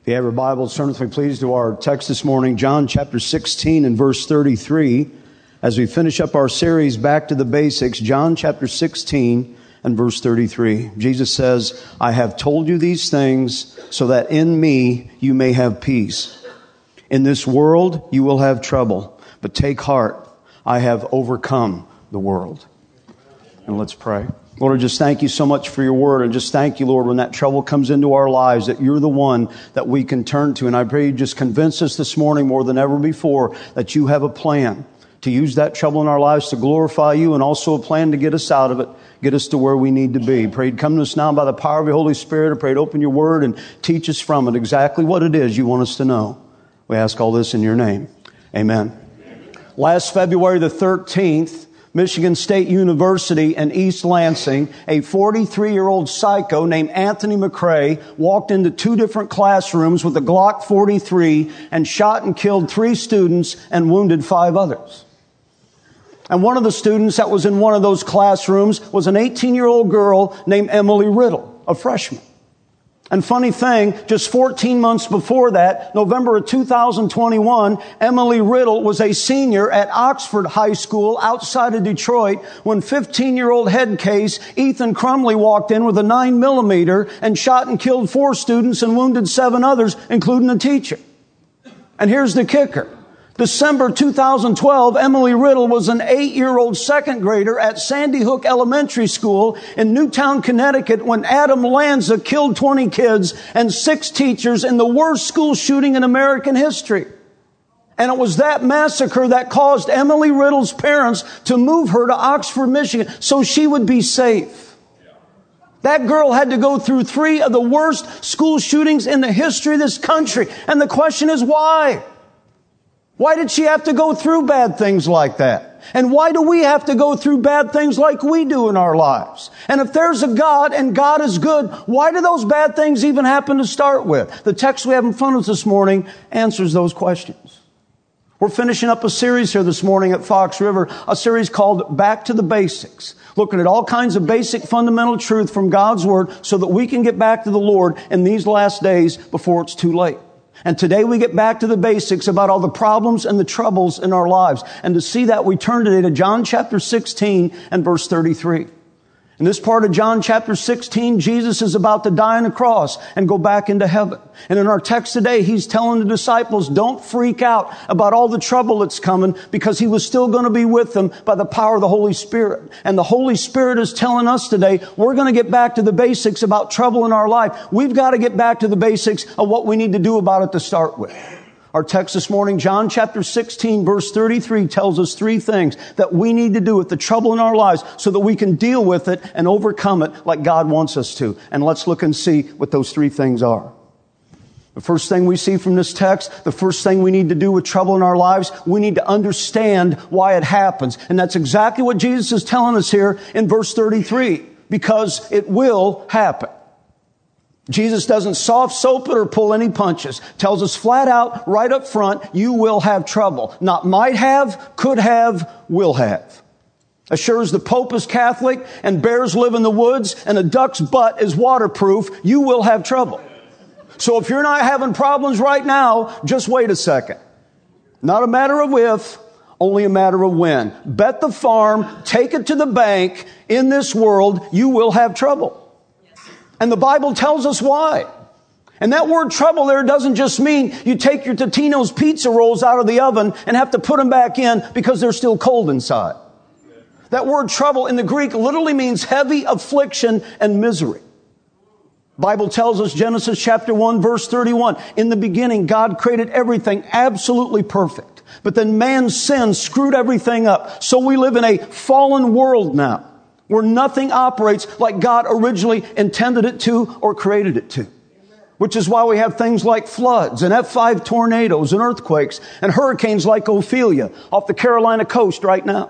If you have your Bibles, turn with me please to our text this morning, John chapter 16 and verse 33. As we finish up our series, Back to the Basics, John chapter 16 and verse 33. Jesus says, I have told you these things so that in me you may have peace. In this world you will have trouble, but take heart, I have overcome the world. And let's pray. Lord, I just thank you so much for your word. And just thank you, Lord, when that trouble comes into our lives, that you're the one that we can turn to. And I pray you just convince us this morning more than ever before that you have a plan to use that trouble in our lives to glorify you, and also a plan to get us out of it, get us to where we need to be. Pray to come to us now by the power of your Holy Spirit. I pray to open your word and teach us from it exactly what it is you want us to know. We ask all this in your name. Amen. Last February the 13th, Michigan State University in East Lansing, a 43-year-old psycho named Anthony McRae walked into two different classrooms with a Glock 43 and shot and killed 3 students and wounded 5 others. And one of the students that was in one of those classrooms was an 18-year-old girl named Emily Riddle, a freshman. And funny thing, just 14 months before that, November of 2021, Emily Riddle was a senior at Oxford High School outside of Detroit when 15-year-old head case Ethan Crumley walked in with a 9mm and shot and killed 4 students and wounded 7 others, including a teacher. And here's the kicker. December 2012, Emily Riddle was an 8-year-old second grader at Sandy Hook Elementary School in Newtown, Connecticut, when Adam Lanza killed 20 kids and 6 teachers in the worst school shooting in American history. And it was that massacre that caused Emily Riddle's parents to move her to Oxford, Michigan, so she would be safe. That girl had to go through 3 of the worst school shootings in the history of this country. And the question is, why? Why did she have to go through bad things like that? And why do we have to go through bad things like we do in our lives? And if there's a God and God is good, why do those bad things even happen to start with? The text we have in front of us this morning answers those questions. We're finishing up a series here this morning at Fox River, a series called Back to the Basics, looking at all kinds of basic fundamental truth from God's Word so that we can get back to the Lord in these last days before it's too late. And today we get back to the basics about all the problems and the troubles in our lives. And to see that, we turn today to John chapter 16 and verse 33. In this part of John chapter 16, Jesus is about to die on a cross and go back into heaven. And in our text today, he's telling the disciples, don't freak out about all the trouble that's coming, because he was still going to be with them by the power of the Holy Spirit. And the Holy Spirit is telling us today, we're going to get back to the basics about trouble in our life. We've got to get back to the basics of what we need to do about it to start with. Our text this morning, John chapter 16, verse 33, tells us 3 things that we need to do with the trouble in our lives so that we can deal with it and overcome it like God wants us to. And let's look and see what those 3 things are. The first thing we see from this text, the first thing we need to do with trouble in our lives, we need to understand why it happens. And that's exactly what Jesus is telling us here in verse 33, because it will happen. Jesus doesn't soft soap it or pull any punches. Tells us flat out, right up front, you will have trouble. Not might have, could have, will have. As sure as the Pope is Catholic and bears live in the woods and a duck's butt is waterproof, you will have trouble. So if you're not having problems right now, just wait a second. Not a matter of if, only a matter of when. Bet the farm, take it to the bank. In this world, you will have trouble. And the Bible tells us why. And that word trouble there doesn't just mean you take your Totino's pizza rolls out of the oven and have to put them back in because they're still cold inside. That word trouble in the Greek literally means heavy affliction and misery. The Bible tells us, Genesis chapter 1, verse 31, in the beginning, God created everything absolutely perfect. But then man's sin screwed everything up. So we live in a fallen world now, where nothing operates like God originally intended it to or created it to. Which is why we have things like floods and F5 tornadoes and earthquakes and hurricanes like Ophelia off the Carolina coast right now.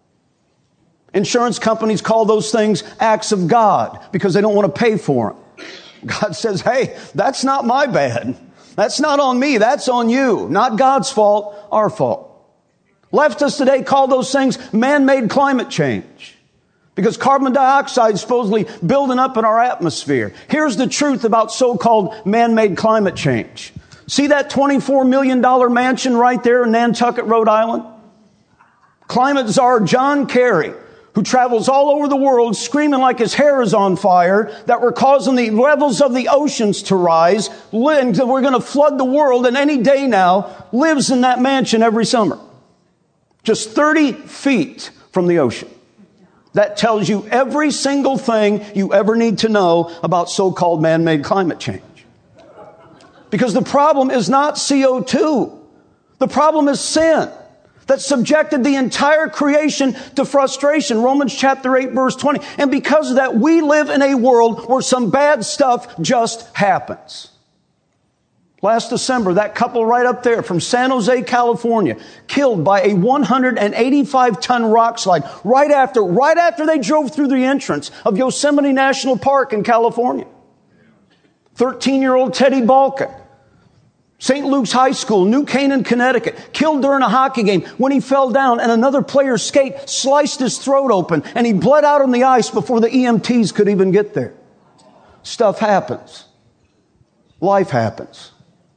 Insurance companies call those things acts of God because they don't want to pay for them. God says, hey, that's not my bad. That's not on me. That's on you. Not God's fault, our fault. Leftists today call those things man-made climate change. Because carbon dioxide is supposedly building up in our atmosphere. Here's the truth about so-called man-made climate change. See that $24 million mansion right there in Nantucket, Rhode Island? Climate czar John Kerry, who travels all over the world screaming like his hair is on fire, that we're causing the levels of the oceans to rise, and we're going to flood the world, and any day now lives in that mansion every summer. Just 30 feet from the ocean. That tells you every single thing you ever need to know about so-called man-made climate change. Because the problem is not CO2. The problem is sin that subjected the entire creation to frustration. Romans chapter 8, verse 20. And because of that, we live in a world where some bad stuff just happens. Last December, that couple right up there from San Jose, California, killed by a 185-ton rock slide right after they drove through the entrance of Yosemite National Park in California. 13-year-old Teddy Balkin, St. Luke's High School, New Canaan, Connecticut, killed during a hockey game when he fell down and another player's skate sliced his throat open and he bled out on the ice before the EMTs could even get there. Stuff happens. Life happens.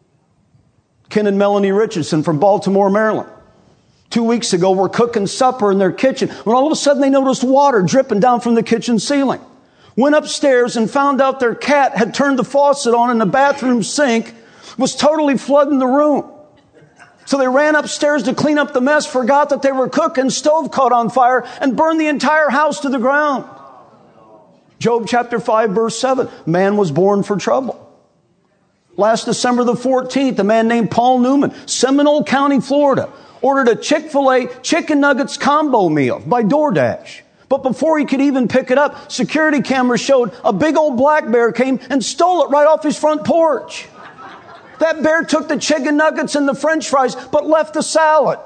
Ken and Melanie Richardson from Baltimore, Maryland. 2 weeks ago, were cooking supper in their kitchen when all of a sudden they noticed water dripping down from the kitchen ceiling. Went upstairs and found out their cat had turned the faucet on and the bathroom sink was totally flooding the room. So they ran upstairs to clean up the mess, forgot that they were cooking, stove caught on fire, and burned the entire house to the ground. Job chapter 5, verse 7, man was born for trouble. Last December the 14th, a man named Paul Newman, Seminole County, Florida, ordered a Chick-fil-A chicken nuggets combo meal by DoorDash. But before he could even pick it up, security cameras showed a big old black bear came and stole it right off his front porch. That bear took the chicken nuggets and the french fries, but left the salad.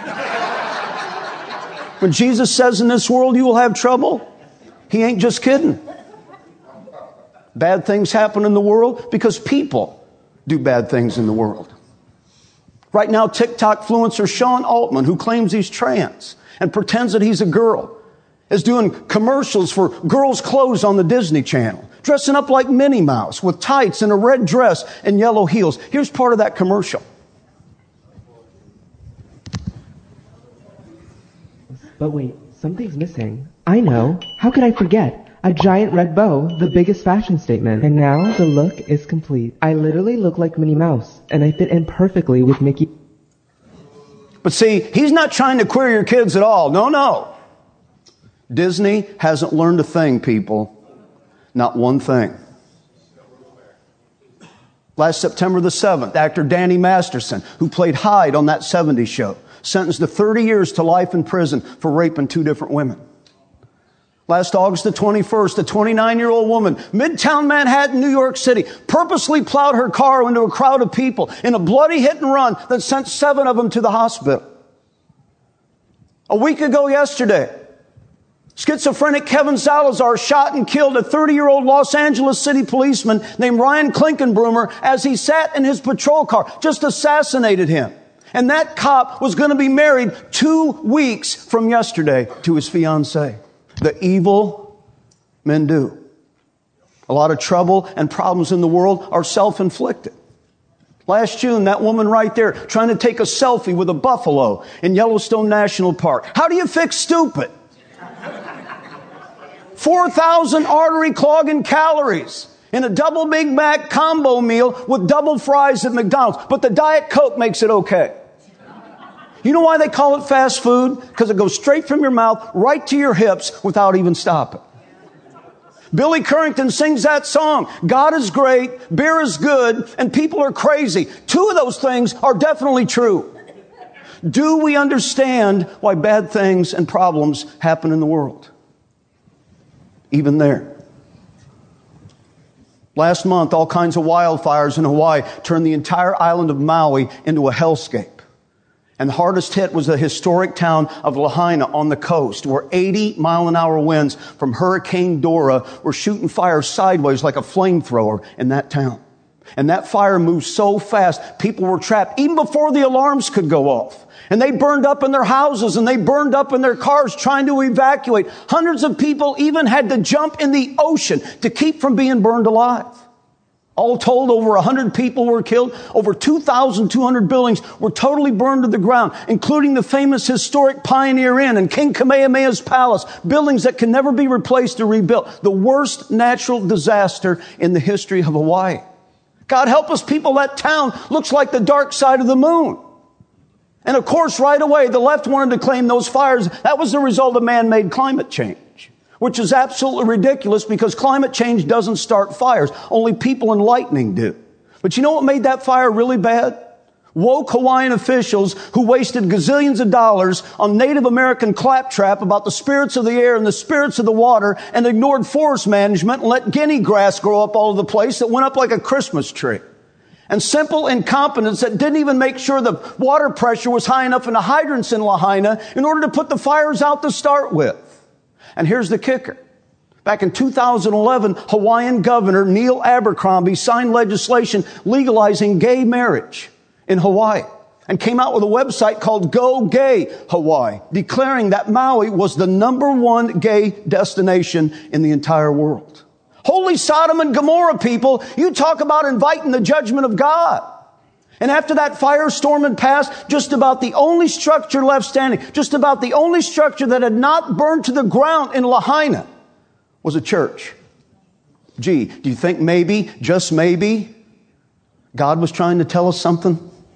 When Jesus says in this world you will have trouble, he ain't just kidding. Bad things happen in the world because people do bad things in the world. Right now, TikTok influencer Sean Altman, who claims he's trans and pretends that he's a girl, is doing commercials for girls' clothes on the Disney Channel, dressing up like Minnie Mouse with tights and a red dress and yellow heels. Here's part of that commercial. But wait, something's missing. I know. How could I forget? A giant red bow, the biggest fashion statement. And now the look is complete. I literally look like Minnie Mouse, and I fit in perfectly with Mickey. But see, he's not trying to queer your kids at all. No. Disney hasn't learned a thing, people. Not one thing. Last September the 7th, actor Danny Masterson, who played Hyde on that 70s show, sentenced to 30 years to life in prison for raping 2 different women. Last August the 21st, a 29-year-old woman, Midtown Manhattan, New York City, purposely plowed her car into a crowd of people in a bloody hit and run that sent 7 of them to the hospital. A week ago yesterday, schizophrenic Kevin Salazar shot and killed a 30-year-old Los Angeles City policeman named Ryan Klinkenbroomer as he sat in his patrol car, just assassinated him. And that cop was going to be married 2 weeks from yesterday to his fiancée. The evil men do. A lot of trouble and problems in the world are self-inflicted. Last June, that woman right there trying to take a selfie with a buffalo in Yellowstone National Park. How do you fix stupid? 4,000 artery clogging calories in a double Big Mac combo meal with double fries at McDonald's. But the Diet Coke makes it okay. You know why they call it fast food? Because it goes straight from your mouth right to your hips without even stopping. Billy Currington sings that song, God is great, beer is good, and people are crazy. 2 of those things are definitely true. Do we understand why bad things and problems happen in the world? Even there. Last month, all kinds of wildfires in Hawaii turned the entire island of Maui into a hellscape. And the hardest hit was the historic town of Lahaina on the coast, where 80-mile-an-hour winds from Hurricane Dora were shooting fire sideways like a flamethrower in that town. And that fire moved so fast, people were trapped even before the alarms could go off. And they burned up in their houses and they burned up in their cars trying to evacuate. Hundreds of people even had to jump in the ocean to keep from being burned alive. All told, over 100 people were killed. Over 2,200 buildings were totally burned to the ground, including the famous historic Pioneer Inn and King Kamehameha's palace, buildings that can never be replaced or rebuilt. The worst natural disaster in the history of Hawaii. God help us, people, that town looks like the dark side of the moon. And of course, right away, the left wanted to claim those fires, that was the result of man-made climate change, which is absolutely ridiculous because climate change doesn't start fires. Only people and lightning do. But you know what made that fire really bad? Woke Hawaiian officials who wasted gazillions of dollars on Native American claptrap about the spirits of the air and the spirits of the water and ignored forest management and let guinea grass grow up all over the place that went up like a Christmas tree. And simple incompetence that didn't even make sure the water pressure was high enough in the hydrants in Lahaina in order to put the fires out to start with. And here's the kicker. Back in 2011, Hawaiian Governor Neil Abercrombie signed legislation legalizing gay marriage in Hawaii and came out with a website called Go Gay Hawaii, declaring that Maui was the #1 gay destination in the entire world. Holy Sodom and Gomorrah, people, you talk about inviting the judgment of God. And after that firestorm had passed, just about the only structure left standing, just about the only structure that had not burned to the ground in Lahaina was a church. Gee, do you think maybe, just maybe, God was trying to tell us something?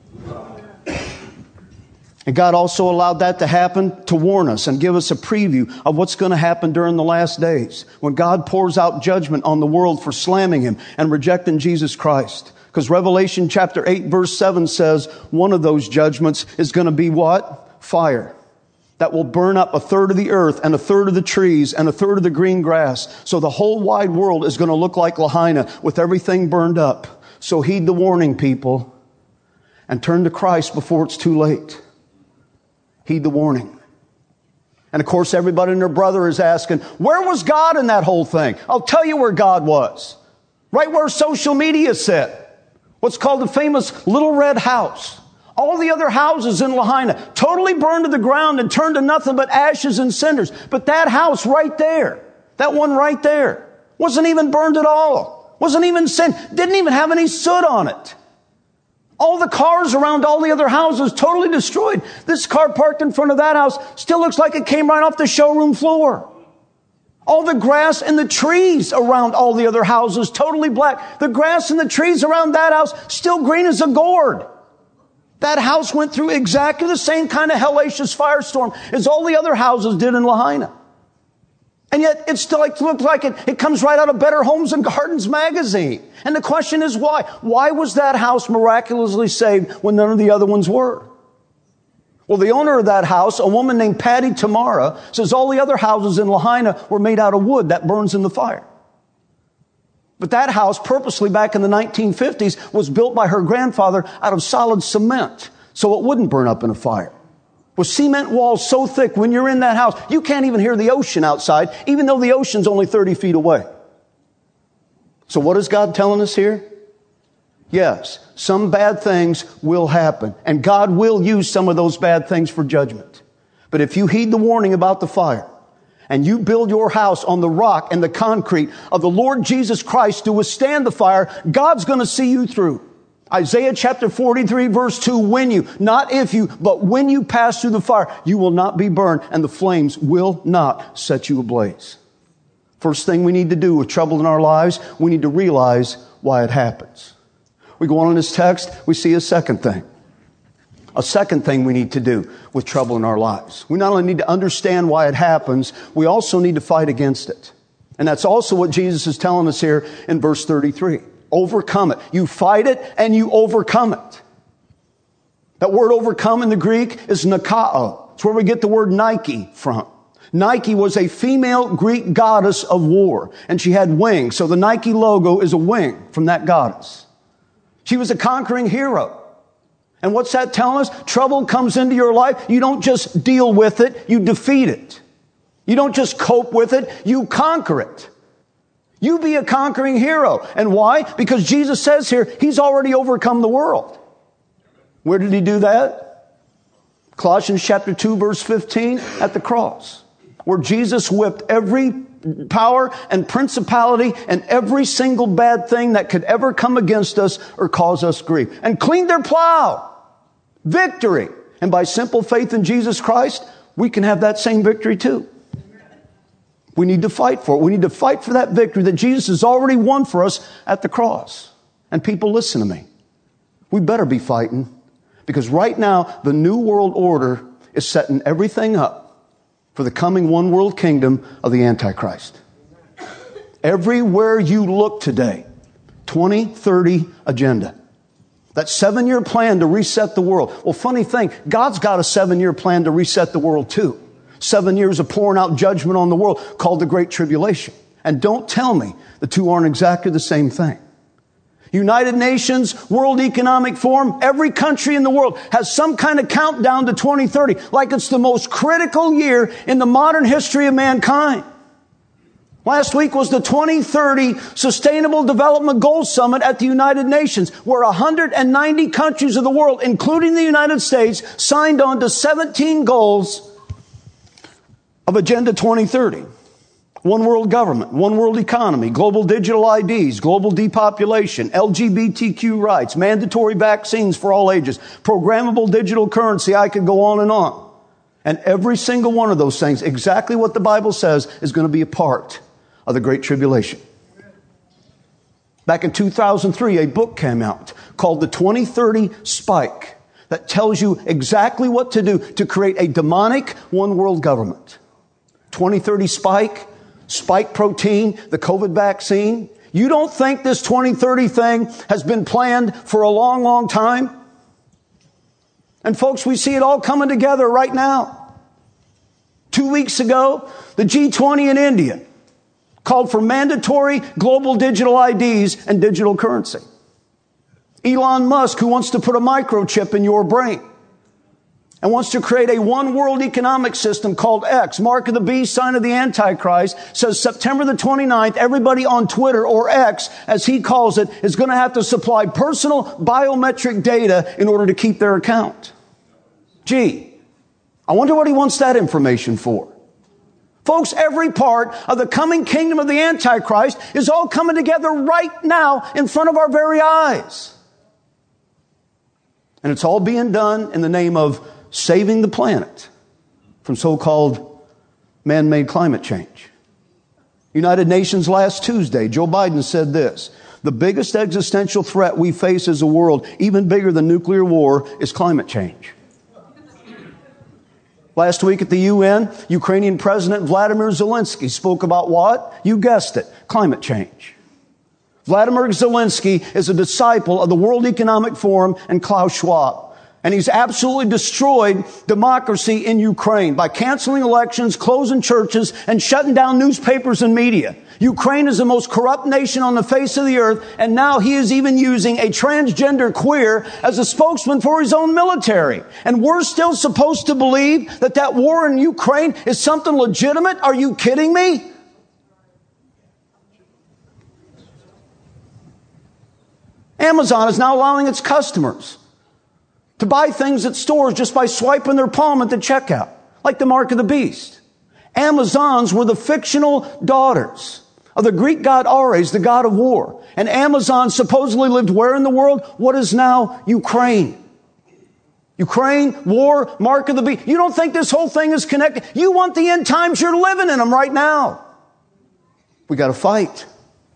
And God also allowed that to happen to warn us and give us a preview of what's going to happen during the last days when God pours out judgment on the world for slamming Him and rejecting Jesus Christ. Because Revelation chapter 8 verse 7 says one of those judgments is going to be what? Fire. That will burn up 1/3 of the earth and 1/3 of the trees and 1/3 of the green grass. So the whole wide world is going to look like Lahaina with everything burned up. So heed the warning, people, and turn to Christ before it's too late. Heed the warning. And of course, everybody and their brother is asking, where was God in that whole thing? I'll tell you where God was. Right where social media said. What's called the famous Little Red House. All the other houses in Lahaina totally burned to the ground and turned to nothing but ashes and cinders. But that house right there, that one right there, wasn't even burned at all. Wasn't even didn't even have any soot on it. All the cars around all the other houses totally destroyed. This car parked in front of that house still looks like it came right off the showroom floor. All the grass and the trees around all the other houses totally black. The grass and the trees around that house still green as a gourd. That house went through exactly the same kind of hellacious firestorm as all the other houses did in Lahaina. And yet it still looked like it comes right out of Better Homes and Gardens magazine. And the question is why? Why was that house miraculously saved when none of the other ones were? Well, the owner of that house, a woman named Patty Tamara, says all the other houses in Lahaina were made out of wood that burns in the fire. But that house, purposely back in the 1950s, was built by her grandfather out of solid cement so it wouldn't burn up in a fire. With cement walls so thick, when you're in that house, you can't even hear the ocean outside, even though the ocean's only 30 feet away. So what is God telling us here? Yes, some bad things will happen, and God will use some of those bad things for judgment. But if you heed the warning about the fire, and you build your house on the rock and the concrete of the Lord Jesus Christ to withstand the fire, God's going to see you through. Isaiah chapter 43 verse 2, when you, not if you, but when you pass through the fire, you will not be burned and the flames will not set you ablaze. First thing we need to do with trouble in our lives, we need to realize why it happens. We go on in this text, we see a second thing. A second thing we need to do with trouble in our lives. We not only need to understand why it happens, we also need to fight against it. And that's also what Jesus is telling us here in verse 33. Overcome it. You fight it and you overcome it. That word overcome in the Greek is Nikao. It's where we get the word Nike from. Nike was a female Greek goddess of war, and she had wings. So the Nike logo is a wing from that goddess. She was a conquering hero. And what's that telling us? Trouble comes into your life. You don't just deal with it, you defeat it. You don't just cope with it, you conquer it. You be a conquering hero. And why? Because Jesus says here, He's already overcome the world. Where did He do that? Colossians chapter 2, verse 15, at the cross, where Jesus whipped every power and principality and every single bad thing that could ever come against us or cause us grief, and cleaned their plow. Victory. And by simple faith in Jesus Christ, we can have that same victory too. We need to fight for it. We need to fight for that victory that Jesus has already won for us at the cross. And people, listen to me. We better be fighting, because right now the new world order is setting everything up for the coming one world kingdom of the Antichrist. Everywhere you look today, 2030 agenda. That 7-year plan to reset the world. Well, funny thing, God's got a 7-year plan to reset the world too. 7 years of pouring out judgment on the world called the Great Tribulation. And don't tell me the two aren't exactly the same thing. United Nations, World Economic Forum, every country in the world has some kind of countdown to 2030, like it's the most critical year in the modern history of mankind. Last week was the 2030 Sustainable Development Goals Summit at the United Nations, where 190 countries of the world, including the United States, signed on to 17 goals of Agenda 2030. One world government, one world economy, global digital IDs, global depopulation, LGBTQ rights, mandatory vaccines for all ages, programmable digital currency. I could go on and on. And every single one of those things, exactly what the Bible says, is going to be a part of the Great Tribulation. Back in 2003, a book came out called The 2030 Spike that tells you exactly what to do to create a demonic one world government. 2030 spike protein, the COVID vaccine. You don't think this 2030 thing has been planned for a long, long time? And folks, we see it all coming together right now. 2 weeks ago, the G20 in India called for mandatory global digital IDs and digital currency. Elon Musk, who wants to put a microchip in your brain and wants to create a one world economic system called X, mark of the beast, sign of the Antichrist, says September the 29th, everybody on Twitter, or X, as he calls it, is going to have to supply personal biometric data in order to keep their account. Gee, I wonder what he wants that information for. Folks, every part of the coming kingdom of the Antichrist is all coming together right now in front of our very eyes. And it's all being done in the name of saving the planet from so-called man-made climate change. United Nations last Tuesday, Joe Biden said this: the biggest existential threat we face as a world, even bigger than nuclear war, is climate change. Last week at the UN, Ukrainian President Vladimir Zelensky spoke about what? You guessed it, climate change. Vladimir Zelensky is a disciple of the World Economic Forum and Klaus Schwab. And he's absolutely destroyed democracy in Ukraine by canceling elections, closing churches, and shutting down newspapers and media. Ukraine is the most corrupt nation on the face of the earth, and now he is even using a transgender queer as a spokesman for his own military. And we're still supposed to believe that that war in Ukraine is something legitimate? Are you kidding me? Amazon is now allowing its customers to buy things at stores just by swiping their palm at the checkout, like the mark of the beast. Amazons were the fictional daughters of the Greek god Ares, the god of war. And Amazon supposedly lived where in the world? What is now Ukraine. Ukraine, war, mark of the beast. You don't think this whole thing is connected? You want the end times, you're living in them right now. We got to fight.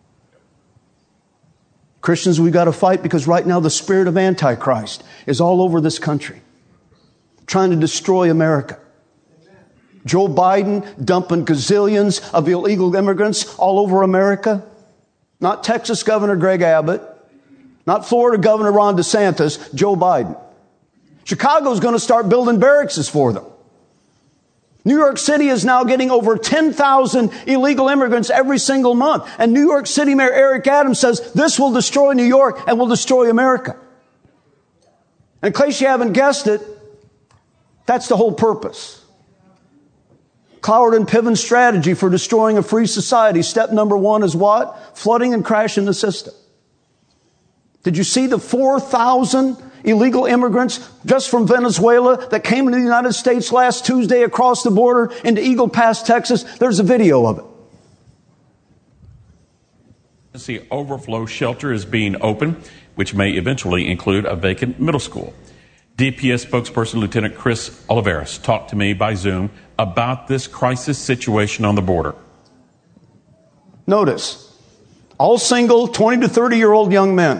Christians, we've got to fight, because right now the spirit of Antichrist is all over this country, trying to destroy America. Joe Biden dumping gazillions of illegal immigrants all over America. Not Texas Governor Greg Abbott, not Florida Governor Ron DeSantis, Joe Biden. Chicago's going to start building barracks for them. New York City is now getting over 10,000 illegal immigrants every single month. And New York City Mayor Eric Adams says this will destroy New York and will destroy America. And in case you haven't guessed it, that's the whole purpose. Cloward and Piven's strategy for destroying a free society. Step number 1 is what? Flooding and crashing the system. Did you see the 4,000 illegal immigrants just from Venezuela that came into the United States last Tuesday across the border into Eagle Pass, Texas? There's a video of it. The overflow shelter is being opened, which may eventually include a vacant middle school. DPS spokesperson Lieutenant Chris Oliveras talked to me by Zoom about this crisis situation on the border. Notice, all single 20 to 30-year-old young men.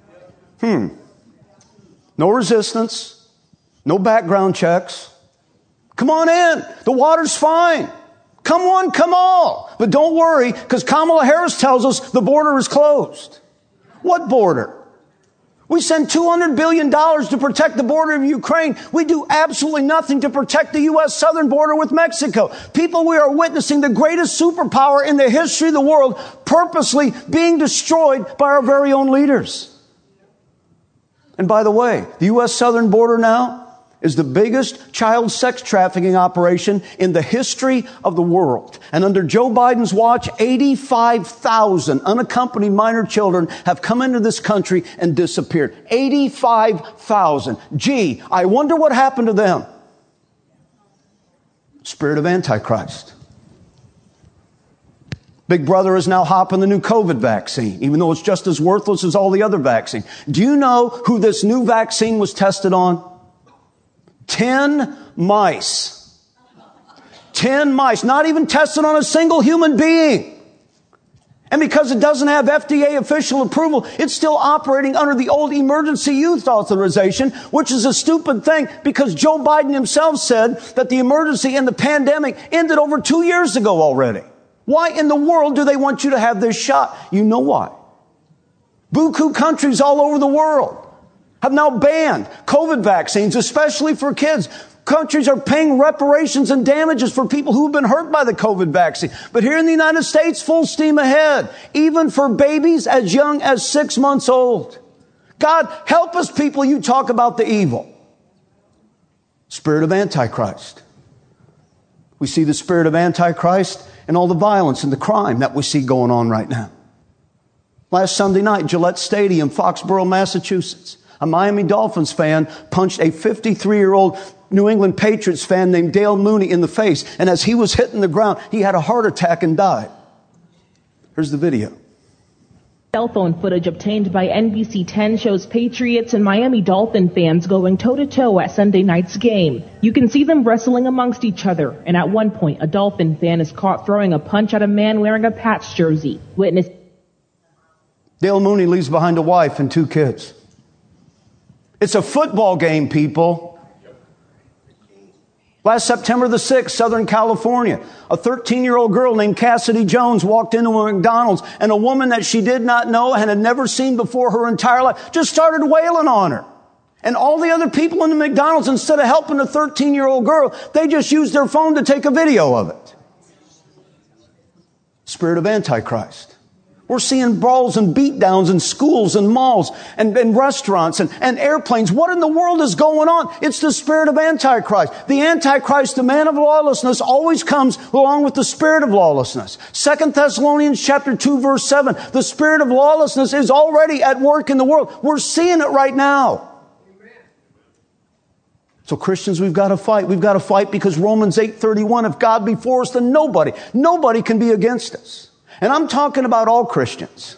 No resistance, no background checks. Come on in. The water's fine. Come one, come all. But don't worry, because Kamala Harris tells us the border is closed. What border? We send $200 billion to protect the border of Ukraine. We do absolutely nothing to protect the U.S. southern border with Mexico. People, we are witnessing the greatest superpower in the history of the world purposely being destroyed by our very own leaders. And by the way, the U.S. southern border now is the biggest child sex trafficking operation in the history of the world. And under Joe Biden's watch, 85,000 unaccompanied minor children have come into this country and disappeared. 85,000. Gee, I wonder what happened to them. Spirit of Antichrist. Big Brother is now hopping the new COVID vaccine, even though it's just as worthless as all the other vaccines. Do you know who this new vaccine was tested on? 10 mice. 10 mice. Not even tested on a single human being. And because it doesn't have FDA official approval, it's still operating under the old emergency use authorization, which is a stupid thing because Joe Biden himself said that the emergency and the pandemic ended over 2 years ago already. Why in the world do they want you to have this shot? You know why. Buku countries all over the world have now banned COVID vaccines, especially for kids. Countries are paying reparations and damages for people who have been hurt by the COVID vaccine. But here in the United States, full steam ahead, even for babies as young as 6 months old. God, help us, people. You talk about the evil. Spirit of Antichrist. We see the spirit of Antichrist and all the violence and the crime that we see going on right now. Last Sunday night, Gillette Stadium, Foxborough, Massachusetts. A Miami Dolphins fan punched a 53-year-old New England Patriots fan named Dale Mooney in the face. And as he was hitting the ground, he had a heart attack and died. Here's the video. Cell phone footage obtained by NBC 10 shows Patriots and Miami Dolphin fans going toe-to-toe at Sunday night's game. You can see them wrestling amongst each other. And at one point, a Dolphin fan is caught throwing a punch at a man wearing a Pats jersey. Witness. Dale Mooney leaves behind a wife and 2 kids. It's a football game, people. Last September the 6th, Southern California, a 13-year-old girl named Cassidy Jones walked into a McDonald's and a woman that she did not know and had never seen before her entire life just started wailing on her. And all the other people in the McDonald's, instead of helping the 13-year-old girl, they just used their phone to take a video of it. Spirit of Antichrist. We're seeing brawls and beatdowns in schools and malls and restaurants and airplanes. What in the world is going on? It's the spirit of Antichrist. The Antichrist, the man of lawlessness, always comes along with the spirit of lawlessness. 2 Thessalonians chapter 2, verse 7. The spirit of lawlessness is already at work in the world. We're seeing it right now. So Christians, we've got to fight. We've got to fight because Romans 8:31, if God be for us, then nobody can be against us. And I'm talking about all Christians.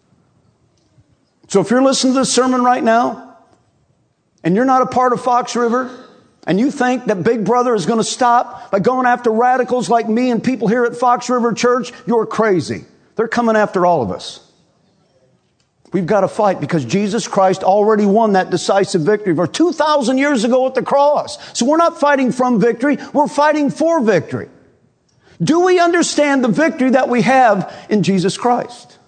So if you're listening to this sermon right now, and you're not a part of Fox River, and you think that Big Brother is going to stop by going after radicals like me and people here at Fox River Church, you're crazy. They're coming after all of us. We've got to fight because Jesus Christ already won that decisive victory for 2,000 years ago at the cross. So we're not fighting from victory, we're fighting for victory. Do we understand the victory that we have in Jesus Christ?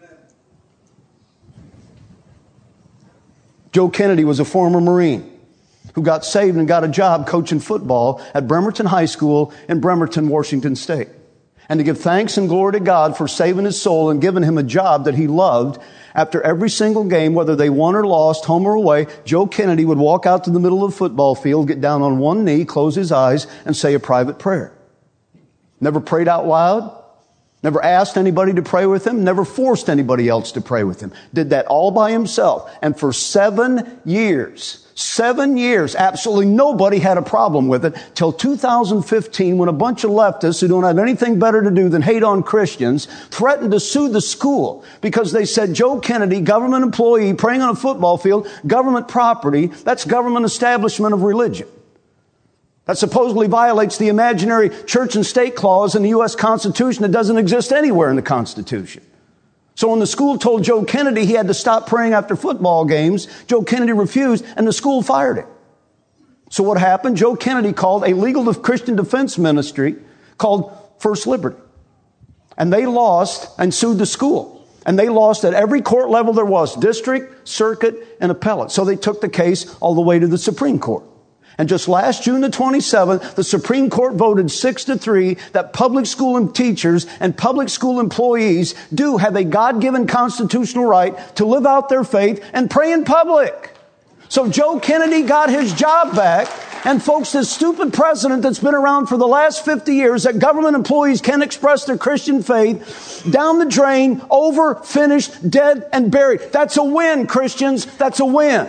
Joe Kennedy was a former Marine who got saved and got a job coaching football at Bremerton High School in Bremerton, Washington State. And to give thanks and glory to God for saving his soul and giving him a job that he loved, after every single game, whether they won or lost, home or away, Joe Kennedy would walk out to the middle of the football field, get down on one knee, close his eyes, and say a private prayer. Never prayed out loud. Never asked anybody to pray with him. Never forced anybody else to pray with him. Did that all by himself. And for 7 years, absolutely nobody had a problem with it till 2015 when a bunch of leftists who don't have anything better to do than hate on Christians threatened to sue the school because they said Joe Kennedy, government employee, praying on a football field, government property, that's government establishment of religion. That supposedly violates the imaginary church and state clause in the U.S. Constitution that doesn't exist anywhere in the Constitution. So when the school told Joe Kennedy he had to stop praying after football games, Joe Kennedy refused and the school fired him. So what happened? Joe Kennedy called a legal Christian defense ministry called First Liberty. And they lost and sued the school. And they lost at every court level there was, district, circuit, and appellate. So they took the case all the way to the Supreme Court. And just last June the 27th, the Supreme Court voted 6-3 that public school teachers and public school employees do have a God-given constitutional right to live out their faith and pray in public. So Joe Kennedy got his job back. And folks, this stupid precedent that's been around for the last 50 years that government employees can't express their Christian faith, down the drain, over, finished, dead, and buried. That's a win, Christians. That's a win.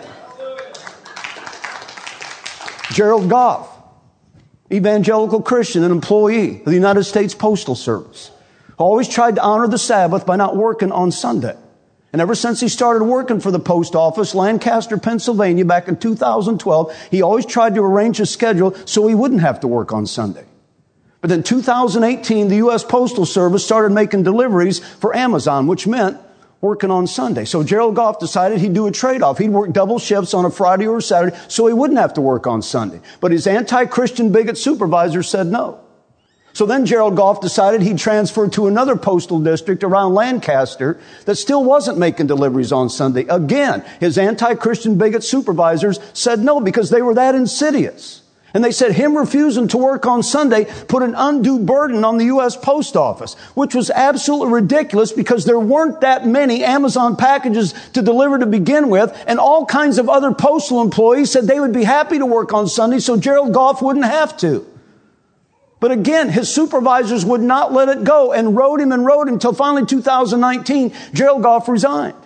Gerald Goff, evangelical Christian, an employee of the United States Postal Service, always tried to honor the Sabbath by not working on Sunday. And ever since he started working for the post office, Lancaster, Pennsylvania, back in 2012, he always tried to arrange a schedule so he wouldn't have to work on Sunday. But in 2018, the U.S. Postal Service started making deliveries for Amazon, which meant working on Sunday. So Gerald Goff decided he'd do a trade-off. He'd work double shifts on a Friday or a Saturday so he wouldn't have to work on Sunday. But his anti-Christian bigot supervisor said no. So then Gerald Goff decided he'd transfer to another postal district around Lancaster that still wasn't making deliveries on Sunday. Again, his anti-Christian bigot supervisors said no because they were that insidious. And they said him refusing to work on Sunday put an undue burden on the U.S. Post Office, which was absolutely ridiculous because there weren't that many Amazon packages to deliver to begin with, and all kinds of other postal employees said they would be happy to work on Sunday so Gerald Goff wouldn't have to. But again, his supervisors would not let it go and rode him until finally 2019, Gerald Goff resigned.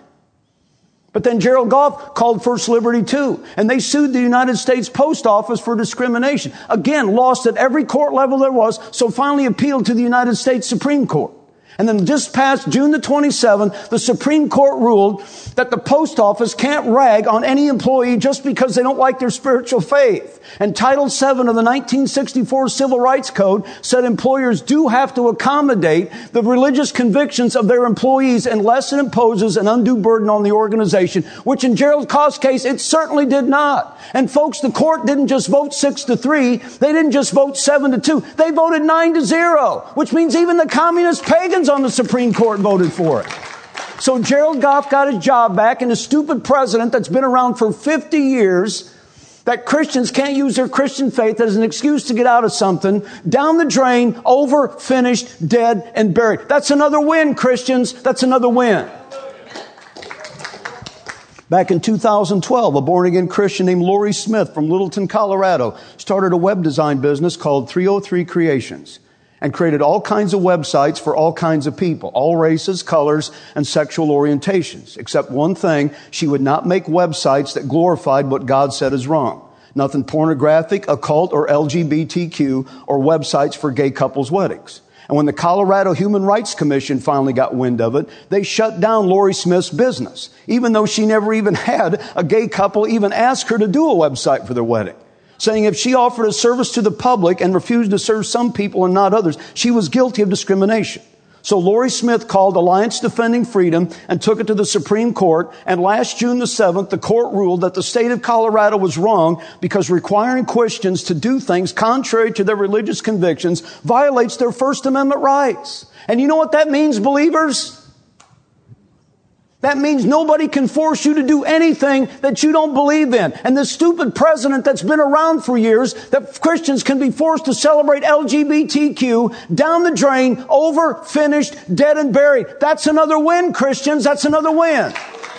But then Gerald Goff called First Liberty too, and they sued the United States Post Office for discrimination. Again, lost at every court level there was, so finally appealed to the United States Supreme Court. And then just past June the 27th, the Supreme Court ruled that the post office can't rag on any employee just because they don't like their spiritual faith. And Title VII of the 1964 Civil Rights Code said employers do have to accommodate the religious convictions of their employees unless it imposes an undue burden on the organization, which in Gerald Goff's case, it certainly did not. And folks, the court didn't just vote 6-3. They didn't just vote 7-2. They voted 9-0, which means even the communist pagans on the Supreme Court voted for it. So Gerald Goff got his job back, and a stupid president that's been around for 50 years that Christians can't use their Christian faith as an excuse to get out of something, down the drain, over, finished, dead, and buried. That's another win, Christians. That's another win. Back in 2012, a born-again Christian named Lori Smith from Littleton, Colorado, started a web design business called 303 Creations and created all kinds of websites for all kinds of people, all races, colors, and sexual orientations. Except one thing, she would not make websites that glorified what God said is wrong. Nothing pornographic, occult, or LGBTQ, or websites for gay couples' weddings. And when the Colorado Human Rights Commission finally got wind of it, they shut down Lori Smith's business, even though she never even had a gay couple even ask her to do a website for their wedding, saying if she offered a service to the public and refused to serve some people and not others, she was guilty of discrimination. So Lori Smith called Alliance Defending Freedom and took it to the Supreme Court. And last June the 7th, the court ruled that the state of Colorado was wrong because requiring Christians to do things contrary to their religious convictions violates their First Amendment rights. And you know what that means, believers? That means nobody can force you to do anything that you don't believe in. And this stupid president that's been around for years, that Christians can be forced to celebrate LGBTQ, down the drain, over, finished, dead and buried. That's another win, Christians. That's another win.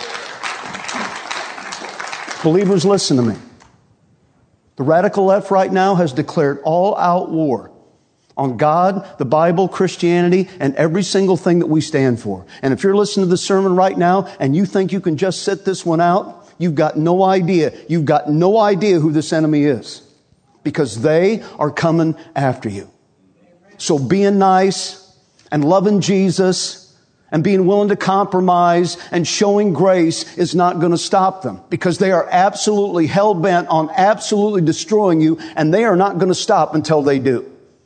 Believers, listen to me. The radical left right now has declared all-out war on God, the Bible, Christianity, and every single thing that we stand for. And if you're listening to the sermon right now and you think you can just sit this one out, you've got no idea. You've got no idea who this enemy is, because they are coming after you. So being nice and loving Jesus and being willing to compromise and showing grace is not going to stop them, because they are absolutely hell-bent on absolutely destroying you, and they are not going to stop until they do.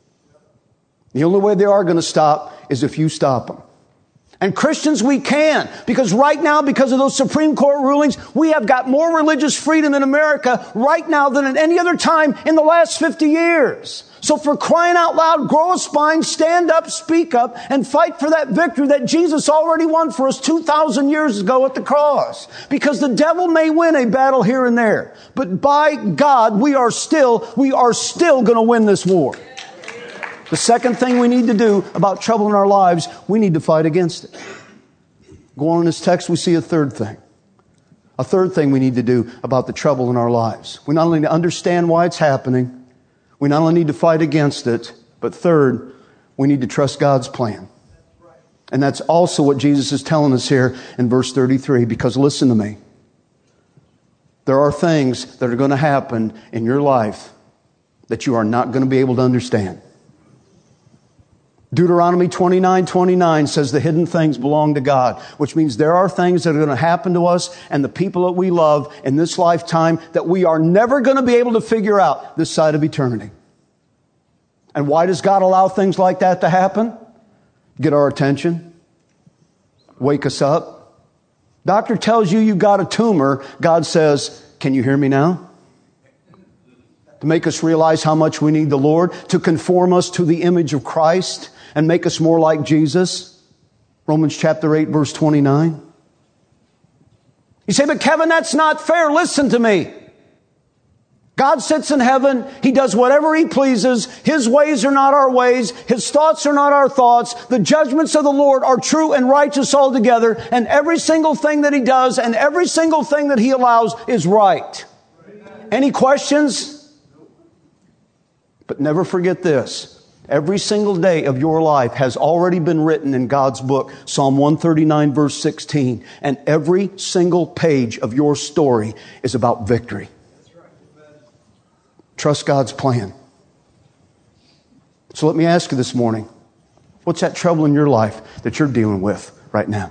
The only way they are going to stop is if you stop them. And Christians, we can, because right now, because of those Supreme Court rulings, we have got more religious freedom in America right now than at any other time in the last 50 years. So for crying out loud, grow a spine, stand up, speak up, and fight for that victory that Jesus already won for us 2,000 years ago at the cross. Because the devil may win a battle here and there, but by God, we are still going to win this war. The second thing we need to do about trouble in our lives, we need to fight against it. Go on in this text, we see a third thing. A third thing we need to do about the trouble in our lives. We not only need to understand why it's happening, we not only need to fight against it, but third, we need to trust God's plan. And that's also what Jesus is telling us here in verse 33, because listen to me. There are things that are going to happen in your life that you are not going to be able to understand. Deuteronomy 29:29 says the hidden things belong to God, which means there are things that are going to happen to us and the people that we love in this lifetime that we are never going to be able to figure out this side of eternity. And why does God allow things like that to happen? Get our attention. Wake us up. Doctor tells you you've got a tumor. God says, can you hear me now? To make us realize how much we need the Lord, to conform us to the image of Christ and make us more like Jesus. Romans chapter 8, verse 29. You say, but Kevin, that's not fair. Listen to me. God sits in heaven. He does whatever He pleases. His ways are not our ways. His thoughts are not our thoughts. The judgments of the Lord are true and righteous altogether. And every single thing that He does and every single thing that He allows is right. Any questions? But never forget this. Every single day of your life has already been written in God's book, Psalm 139, verse 16. And every single page of your story is about victory. Trust God's plan. So let me ask you this morning, what's that trouble in your life that you're dealing with right now?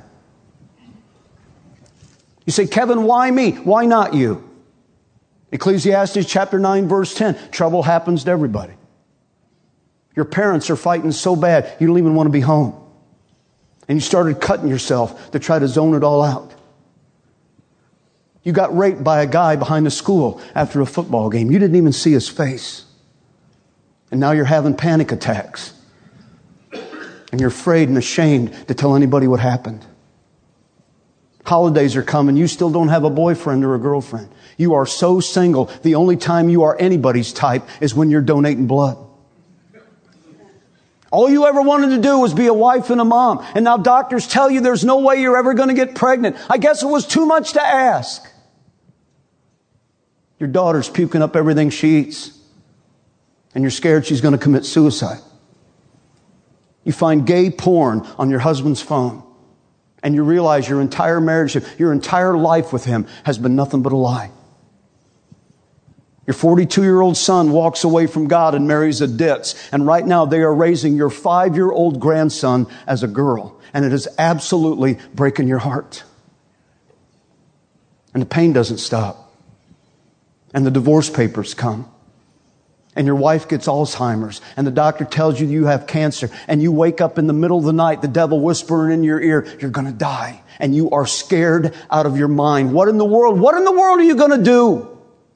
You say, Kevin, why me? Why not you? Ecclesiastes chapter 9, verse 10. Trouble happens to everybody. Your parents are fighting so bad, you don't even want to be home. And you started cutting yourself to try to zone it all out. You got raped by a guy behind the school after a football game. You didn't even see his face. And now you're having panic attacks. And you're afraid and ashamed to tell anybody what happened. Holidays are coming. You still don't have a boyfriend or a girlfriend. You are so single. The only time you are anybody's type is when you're donating blood. All you ever wanted to do was be a wife and a mom. And now doctors tell you there's no way you're ever going to get pregnant. I guess it was too much to ask. Your daughter's puking up everything she eats. And you're scared she's going to commit suicide. You find gay porn on your husband's phone. And you realize your entire marriage, your entire life with him has been nothing but a lie. Your 42-year-old son walks away from God and marries a ditz. And right now they are raising your 5-year-old grandson as a girl. And it is absolutely breaking your heart. And the pain doesn't stop. And the divorce papers come. And your wife gets Alzheimer's. And the doctor tells you you have cancer. And you wake up in the middle of the night, the devil whispering in your ear, you're going to die. And you are scared out of your mind. What in the world are you going to do?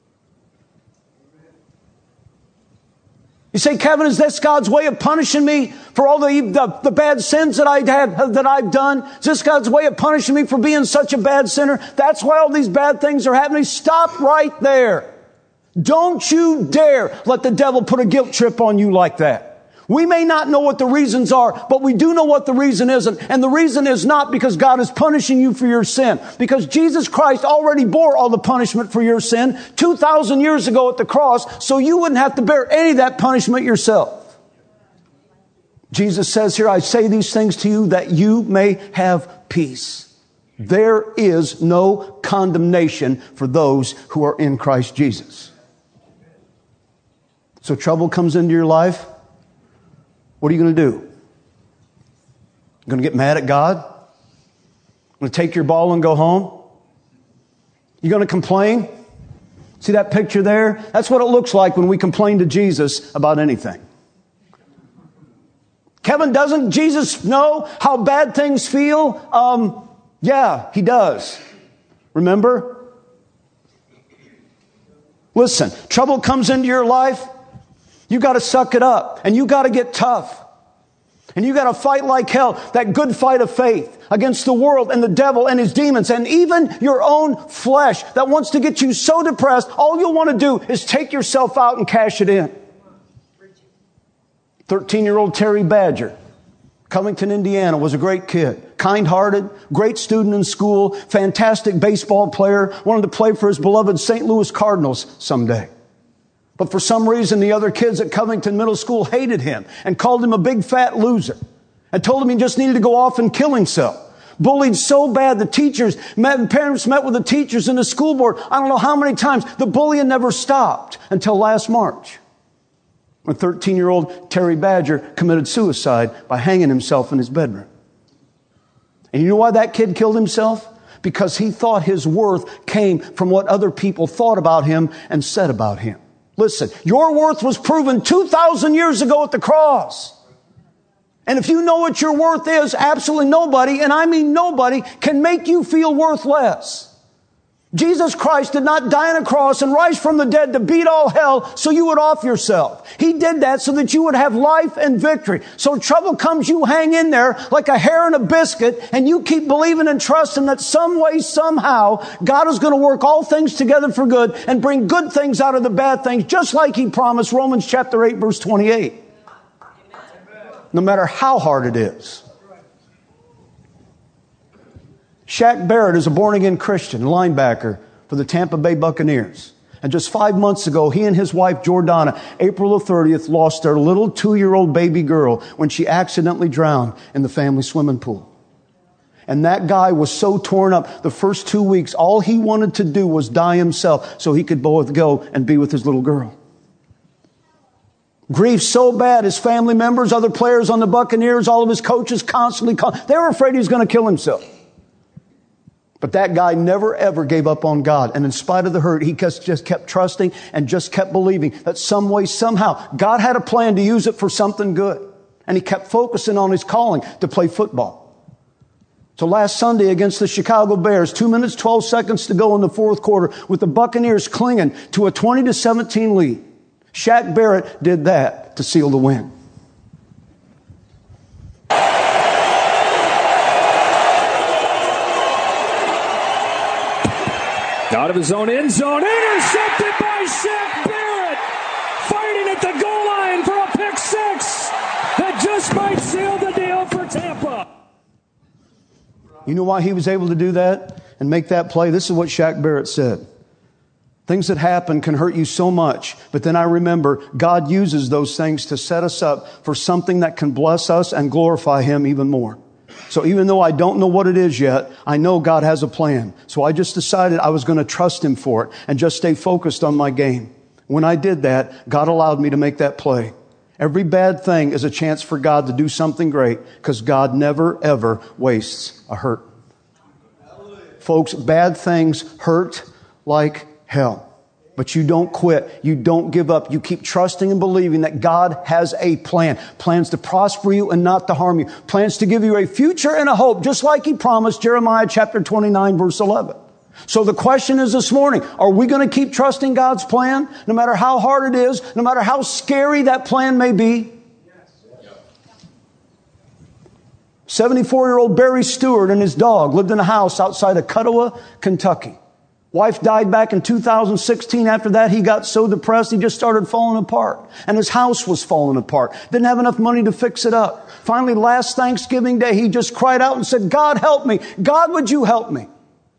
You say, Kevin, is this God's way of punishing me for all the bad sins that I've done? Is this God's way of punishing me for being such a bad sinner? That's why all these bad things are happening. Stop right there. Don't you dare let the devil put a guilt trip on you like that. We may not know what the reasons are, but we do know what the reason is. And the reason is not because God is punishing you for your sin. Because Jesus Christ already bore all the punishment for your sin 2,000 years ago at the cross, so you wouldn't have to bear any of that punishment yourself. Jesus says here, I say these things to you that you may have peace. There is no condemnation for those who are in Christ Jesus. So trouble comes into your life. What are you going to do? You're going to get mad at God? Going to take your ball and go home? You're going to complain? See that picture there? That's what it looks like when we complain to Jesus about anything. Kevin, doesn't Jesus know how bad things feel? Yeah, he does. Remember? Listen, trouble comes into your life. You got to suck it up, and you got to get tough. And you got to fight like hell, that good fight of faith against the world and the devil and his demons and even your own flesh that wants to get you so depressed, all you'll want to do is take yourself out and cash it in. 13-year-old Terry Badger, Covington, Indiana, was a great kid. Kind-hearted, great student in school, fantastic baseball player, wanted to play for his beloved St. Louis Cardinals someday. But for some reason, the other kids at Covington Middle School hated him and called him a big fat loser and told him he just needed to go off and kill himself. Bullied so bad, the parents met with the teachers and the school board. I don't know how many times. The bullying never stopped until last March, when 13-year-old Terry Badger committed suicide by hanging himself in his bedroom. And you know why that kid killed himself? Because he thought his worth came from what other people thought about him and said about him. Listen, your worth was proven 2,000 years ago at the cross. And if you know what your worth is, absolutely nobody, and I mean nobody, can make you feel worth less. Jesus Christ did not die on a cross and rise from the dead to beat all hell so you would off yourself. He did that so that you would have life and victory. So trouble comes, you hang in there like a hair in a biscuit, and you keep believing and trusting that some way, somehow, God is going to work all things together for good and bring good things out of the bad things, just like He promised, Romans chapter 8, verse 28. No matter how hard it is. Shaq Barrett is a born-again Christian linebacker for the Tampa Bay Buccaneers. And just 5 months ago, he and his wife, Jordana, April the 30th, lost their little 2-year-old baby girl when she accidentally drowned in the family swimming pool. And that guy was so torn up the first 2 weeks, all he wanted to do was die himself so he could both go and be with his little girl. Grief so bad, his family members, other players on the Buccaneers, all of his coaches constantly they were afraid he was going to kill himself. But that guy never, ever gave up on God. And in spite of the hurt, he just kept trusting and just kept believing that some way, somehow, God had a plan to use it for something good. And he kept focusing on his calling to play football. So last Sunday against the Chicago Bears, 2 minutes, 12 seconds to go in the fourth quarter, with the Buccaneers clinging to a 20-17 lead, Shaq Barrett did that to seal the win. Out of his own end zone, intercepted by Shaq Barrett, fighting at the goal line for a pick six that just might seal the deal for Tampa. You know why he was able to do that and make that play? This is what Shaq Barrett said. Things that happen can hurt you so much, but then I remember God uses those things to set us up for something that can bless us and glorify Him even more. So even though I don't know what it is yet, I know God has a plan. So I just decided I was going to trust Him for it and just stay focused on my game. When I did that, God allowed me to make that play. Every bad thing is a chance for God to do something great, because God never, ever wastes a hurt. Folks, bad things hurt like hell. But you don't quit. You don't give up. You keep trusting and believing that God has a plan. Plans to prosper you and not to harm you. Plans to give you a future and a hope, just like He promised, Jeremiah chapter 29, verse 11. So the question is this morning, are we going to keep trusting God's plan, no matter how hard it is, no matter how scary that plan may be? 74-year-old Barry Stewart and his dog lived in a house outside of Cuttawa, Kentucky. Wife died back in 2016. After that, he got so depressed, he just started falling apart. And his house was falling apart. Didn't have enough money to fix it up. Finally, last Thanksgiving Day, he just cried out and said, God, help me. God, would you help me?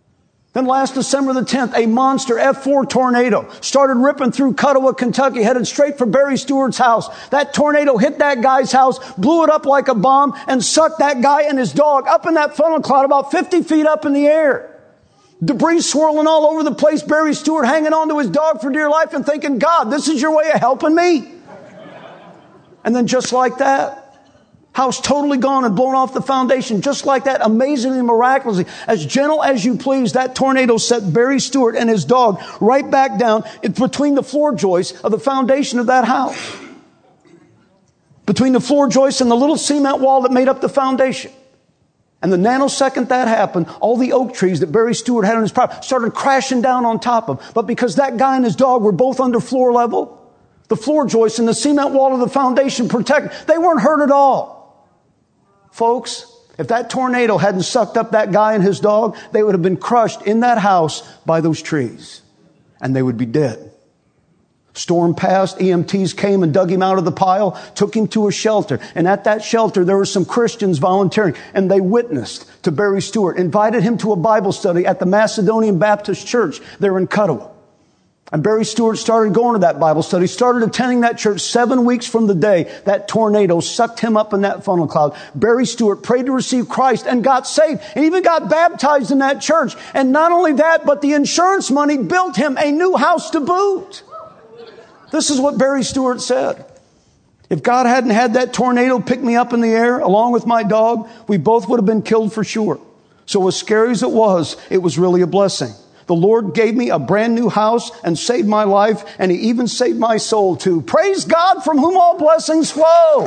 Then last December the 10th, a monster F4 tornado started ripping through Cuttawa, Kentucky, headed straight for Barry Stewart's house. That tornado hit that guy's house, blew it up like a bomb, and sucked that guy and his dog up in that funnel cloud about 50 feet up in the air. Debris swirling all over the place, Barry Stewart hanging on to his dog for dear life and thinking, God, this is your way of helping me? And then just like that, house totally gone and blown off the foundation. Just like that, amazingly, miraculously, as gentle as you please, that tornado set Barry Stewart and his dog right back down between the floor joists of the foundation of that house. Between the floor joists and the little cement wall that made up the foundation. And the nanosecond that happened, all the oak trees that Barry Stewart had on his property started crashing down on top of him. But because that guy and his dog were both under floor level, the floor joists and the cement wall of the foundation protected, they weren't hurt at all. Folks, if that tornado hadn't sucked up that guy and his dog, they would have been crushed in that house by those trees. And they would be dead. Storm passed, EMTs came and dug him out of the pile, took him to a shelter. And at that shelter, there were some Christians volunteering. And they witnessed to Barry Stewart, invited him to a Bible study at the Macedonian Baptist Church there in Cuttawa. And Barry Stewart started going to that Bible study, started attending that church 7 weeks from the day that tornado sucked him up in that funnel cloud. Barry Stewart prayed to receive Christ and got saved and even got baptized in that church. And not only that, but the insurance money built him a new house to boot. This is what Barry Stewart said. If God hadn't had that tornado pick me up in the air along with my dog, we both would have been killed for sure. So as scary as it was really a blessing. The Lord gave me a brand new house and saved my life, and He even saved my soul too. Praise God, from whom all blessings flow.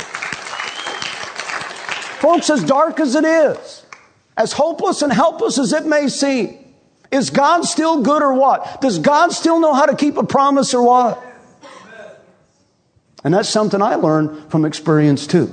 Folks, as dark as it is, as hopeless and helpless as it may seem, is God still good or what? Does God still know how to keep a promise or what? And that's something I learned from experience too.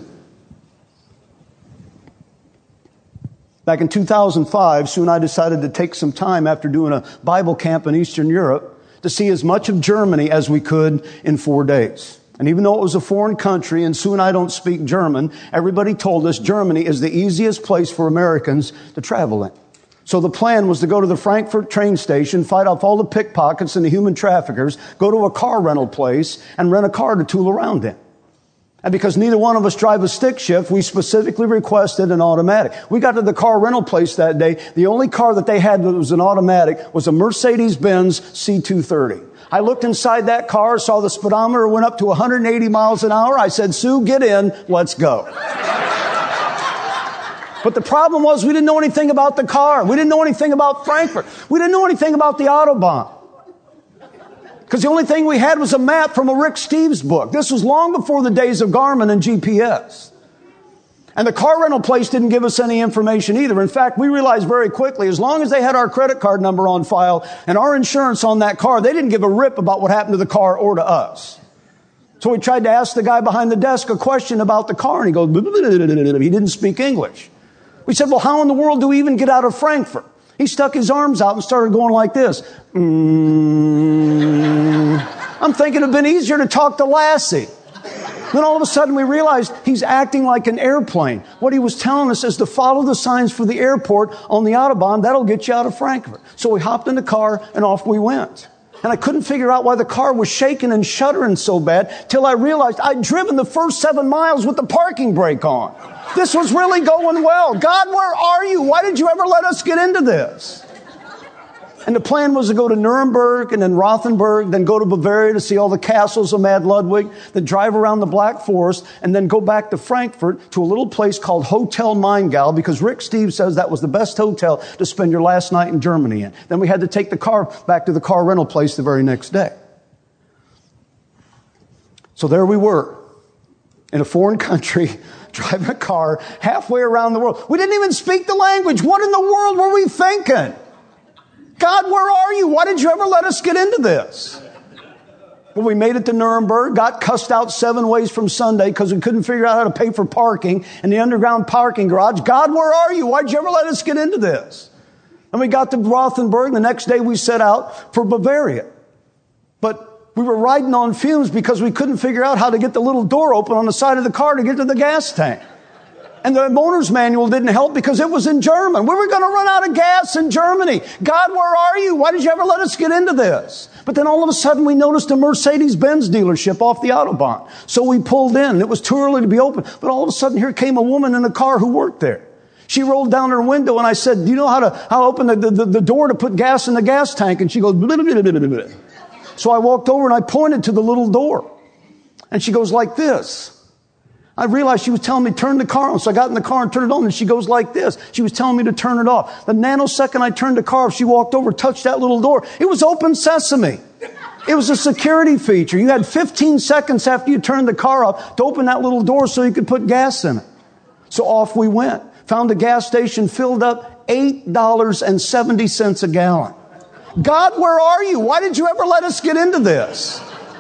Back in 2005, Sue and I decided to take some time after doing a Bible camp in Eastern Europe to see as much of Germany as we could in 4 days. And even though it was a foreign country and Sue and I don't speak German, everybody told us Germany is the easiest place for Americans to travel in. So the plan was to go to the Frankfurt train station, fight off all the pickpockets and the human traffickers, go to a car rental place and rent a car to tool around in. And because neither one of us drive a stick shift, we specifically requested an automatic. We got to the car rental place that day. The only car that they had that was an automatic was a Mercedes-Benz C230. I looked inside that car, saw the speedometer went up to 180 miles an hour. I said, Sue, get in, let's go. But the problem was we didn't know anything about the car. We didn't know anything about Frankfurt. We didn't know anything about the Autobahn. Because the only thing we had was a map from a Rick Steves book. This was long before the days of Garmin and GPS. And the car rental place didn't give us any information either. In fact, we realized very quickly, as long as they had our credit card number on file and our insurance on that car, they didn't give a rip about what happened to the car or to us. So we tried to ask the guy behind the desk a question about the car, and he goes, he didn't speak English. We said, well, how in the world do we even get out of Frankfurt? He stuck his arms out and started going like this. I'm thinking it'd been easier to talk to Lassie. Then all of a sudden we realized he's acting like an airplane. What he was telling us is to follow the signs for the airport on the Autobahn. That'll get you out of Frankfurt. So we hopped in the car and off we went. And I couldn't figure out why the car was shaking and shuddering so bad till I realized I'd driven the first 7 miles with the parking brake on. This was really going well. God, where are you? Why did you ever let us get into this? And the plan was to go to Nuremberg and then Rothenburg, then go to Bavaria to see all the castles of Mad Ludwig, then drive around the Black Forest, and then go back to Frankfurt to a little place called Hotel Maingau, because Rick Steves says that was the best hotel to spend your last night in Germany in. Then we had to take the car back to the car rental place the very next day. So there we were, in a foreign country, driving a car halfway around the world. We didn't even speak the language. What in the world were we thinking? God, where are you? Why did you ever let us get into this? Well, we made it to Nuremberg, got cussed out 7 ways from Sunday because we couldn't figure out how to pay for parking in the underground parking garage. God, where are you? Why'd you ever let us get into this? And we got to Rothenburg. The next day we set out for Bavaria. But we were riding on fumes because we couldn't figure out how to get the little door open on the side of the car to get to the gas tank. And the owner's manual didn't help because it was in German. We were going to run out of gas in Germany. God, where are you? Why did you ever let us get into this? But then all of a sudden we noticed a Mercedes-Benz dealership off the Autobahn. So we pulled in. It was too early to be open. But all of a sudden here came a woman in a car who worked there. She rolled down her window and I said, do you know how to open the door to put gas in the gas tank? And she goes, blah, blah, blah, blah, blah, blah. So I walked over and I pointed to the little door. And she goes like this. I realized she was telling me turn the car on. So I got in the car and turned it on and she goes like this. She was telling me to turn it off. The nanosecond I turned the car off, she walked over, touched that little door. It was open sesame. It was a security feature. You had 15 seconds after you turned the car off to open that little door so you could put gas in it. So off we went. Found a gas station, filled up, $8.70 a gallon. God, where are you? Why did you ever let us get into this?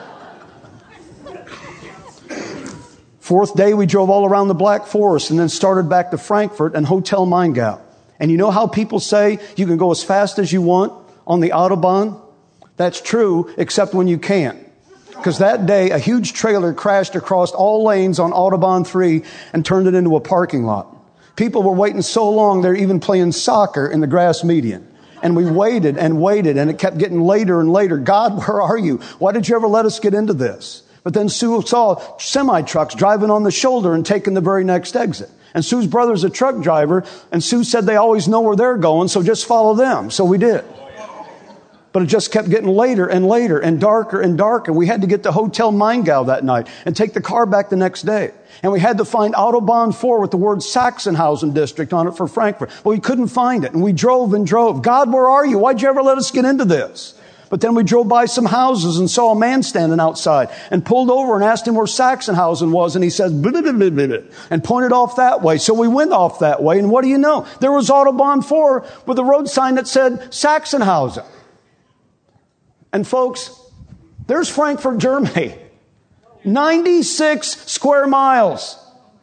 Fourth day, we drove all around the Black Forest and then started back to Frankfurt and Hotel Maingau. And you know how people say you can go as fast as you want on the Autobahn? That's true, except when you can't. Because that day, a huge trailer crashed across all lanes on Autobahn 3 and turned it into a parking lot. People were waiting so long, they're even playing soccer in the grass median. And we waited and waited, and it kept getting later and later. God, where are you? Why did you ever let us get into this? But then Sue saw semi-trucks driving on the shoulder and taking the very next exit. And Sue's brother's a truck driver, and Sue said they always know where they're going, so just follow them. So we did. But it just kept getting later and later and darker and darker. We had to get to Hotel Maingau that night and take the car back the next day. And we had to find Autobahn 4 with the word Sachsenhausen district on it for Frankfurt. But we couldn't find it. And we drove and drove. God, where are you? Why'd you ever let us get into this? But then we drove by some houses and saw a man standing outside and pulled over and asked him where Sachsenhausen was. And he says, blah, blah, blah, blah, blah, and pointed off that way. So we went off that way. And what do you know? There was Autobahn 4 with a road sign that said Sachsenhausen. And folks, there's Frankfurt, Germany. 96 square miles.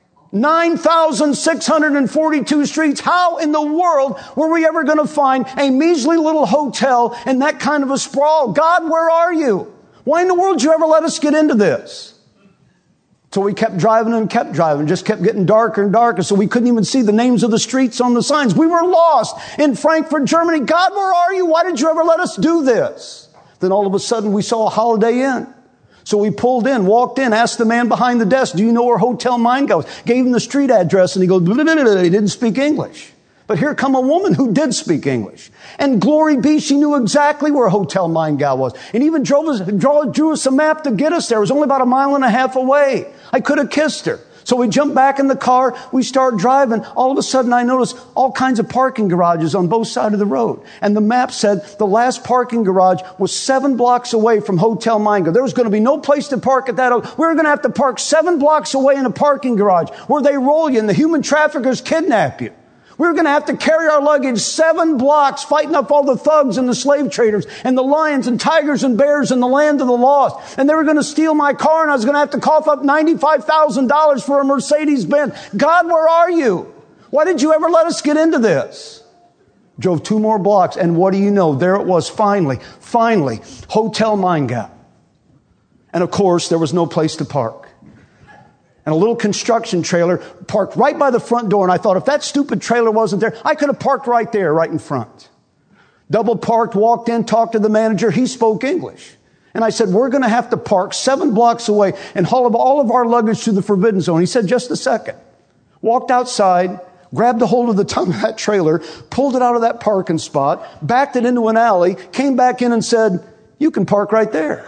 9,642 streets. How in the world were we ever going to find a measly little hotel in that kind of a sprawl? God, where are you? Why in the world did you ever let us get into this? So we kept driving and kept driving. Just kept getting darker and darker. So we couldn't even see the names of the streets on the signs. We were lost in Frankfurt, Germany. God, where are you? Why did you ever let us do this? Then all of a sudden we saw a Holiday Inn. So we pulled in, walked in, asked the man behind the desk, do you know where Hotel Maingau is? Gave him the street address and he goes, blah, blah, blah, blah. He didn't speak English. But here come a woman who did speak English. And glory be, she knew exactly where Hotel Maingau was. And even drew us a map to get us there. It was only about 1.5 miles away. I could have kissed her. So we jumped back in the car. We started driving. All of a sudden, I noticed all kinds of parking garages on both sides of the road. And the map said the last parking garage was 7 blocks away from Hotel Maingau. There was going to be no place to park at that. We were going to have to park 7 blocks away in a parking garage where they roll you and the human traffickers kidnap you. We were going to have to carry our luggage 7 blocks, fighting up all the thugs and the slave traders and the lions and tigers and bears in the land of the lost. And they were going to steal my car, and I was going to have to cough up $95,000 for a Mercedes-Benz. God, where are you? Why did you ever let us get into this? Drove 2 more blocks, and what do you know? There it was, finally, Hotel Maingau. And of course, there was no place to park. And a little construction trailer parked right by the front door. And I thought, if that stupid trailer wasn't there, I could have parked right there, right in front. Double parked, walked in, talked to the manager. He spoke English. And I said, we're going to have to park 7 blocks away and haul all of our luggage to the forbidden zone. He said, just a second. Walked outside, grabbed a hold of the tongue of that trailer, pulled it out of that parking spot, backed it into an alley, came back in and said, you can park right there.